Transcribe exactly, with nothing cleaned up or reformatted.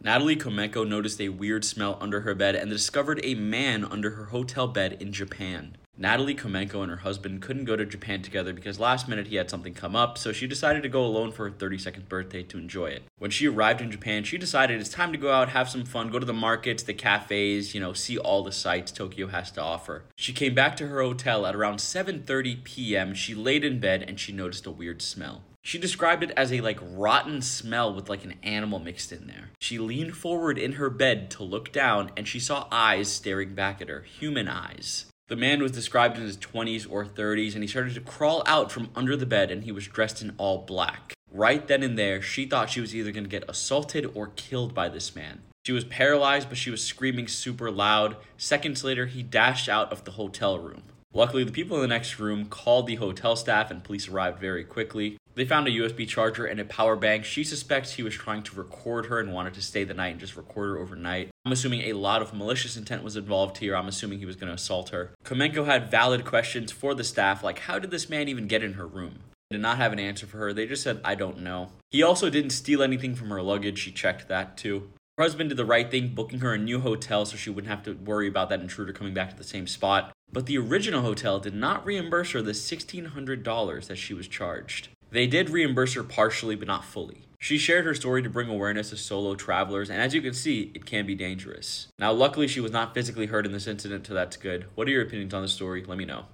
Natalie Komenko noticed a weird smell under her bed and discovered a man under her hotel bed in Japan. Natalie Komenko and her husband couldn't go to Japan together because last minute he had something come up, so she decided to go alone for her thirty-second birthday to enjoy it. When she arrived in Japan, she decided it's time to go out, have some fun, go to the markets, the cafes, you know, see all the sights Tokyo has to offer. She came back to her hotel at around seven thirty p.m. She laid in bed and she noticed a weird smell. She described it as a like rotten smell with like an animal mixed in there. She leaned forward in her bed to look down and she saw eyes staring back at her, human eyes. The man was described in his twenties or thirties, and he started to crawl out from under the bed, and he was dressed in all black. Right then and there, she thought she was either going to get assaulted or killed by this man. She was paralyzed, but she was screaming super loud. Seconds later, he dashed out of the hotel room. Luckily, the people in the next room called the hotel staff, and police arrived very quickly. They found a U S B charger and a power bank. She suspects he was trying to record her and wanted to stay the night and just record her overnight. I'm assuming a lot of malicious intent was involved here. I'm assuming he was going to assault her. Komenko had valid questions for the staff, like how did this man even get in her room? They did not have an answer for her. They just said, I don't know. He also didn't steal anything from her luggage. She checked that too. Her husband did the right thing, booking her a new hotel so she wouldn't have to worry about that intruder coming back to the same spot. But the original hotel did not reimburse her the sixteen hundred dollars that she was charged. They did reimburse her partially, but not fully. She shared her story to bring awareness to solo travelers, and as you can see, it can be dangerous. Now, luckily, she was not physically hurt in this incident, so that's good. What are your opinions on the story? Let me know.